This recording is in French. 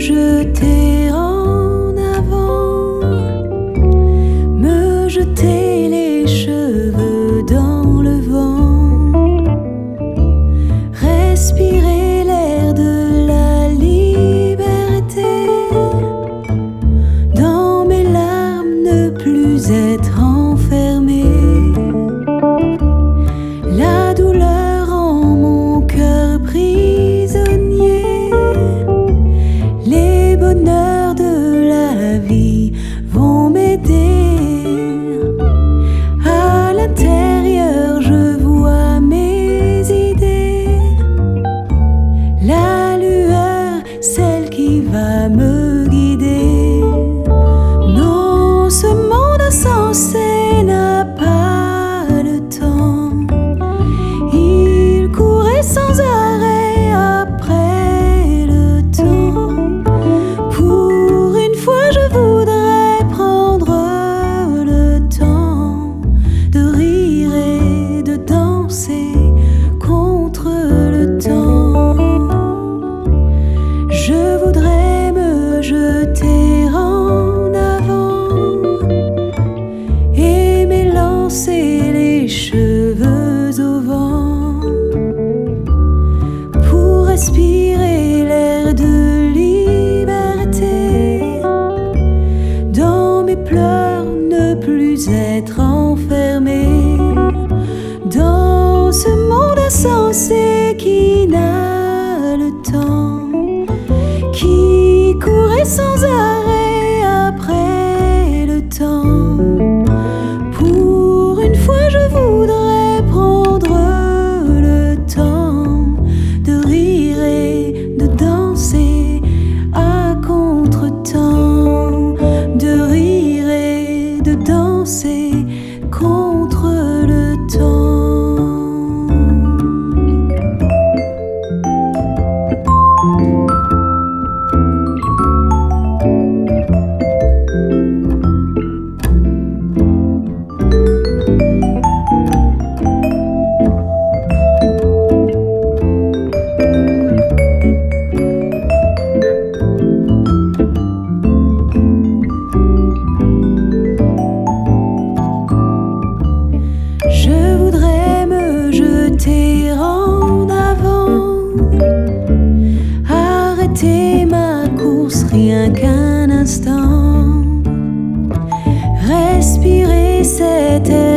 jeter en avant, me jeter les cheveux dans le vent, respirer l'air de la liberté, dans mes larmes ne plus être enfermé, la douleur en mon cœur prisonnier, les bonheurs de la vie vont m'aider. À l'intérieur je vois mes idées, la lueur, celle qui va me guider. Non, ce monde insensé n'a pas le temps, il courait sans arrêt après le temps. Pour une fois je voudrais prendre le temps de rire et de danser contre le temps. Je voudrais me jeter en avant et m'élancer les cheveux au vent, pour respirer l'air de liberté, dans mes pleurs ne plus être enfermé, dans ce monde insensé qui n'a le temps, qui courait sans arrêt après le temps. Pour une fois je voudrais prendre le temps de rire et de danser à contre-temps, de rire et de danser contre le temps. Je voudrais me jeter en avant, arrêter ma course rien qu'un instant, respirer cet air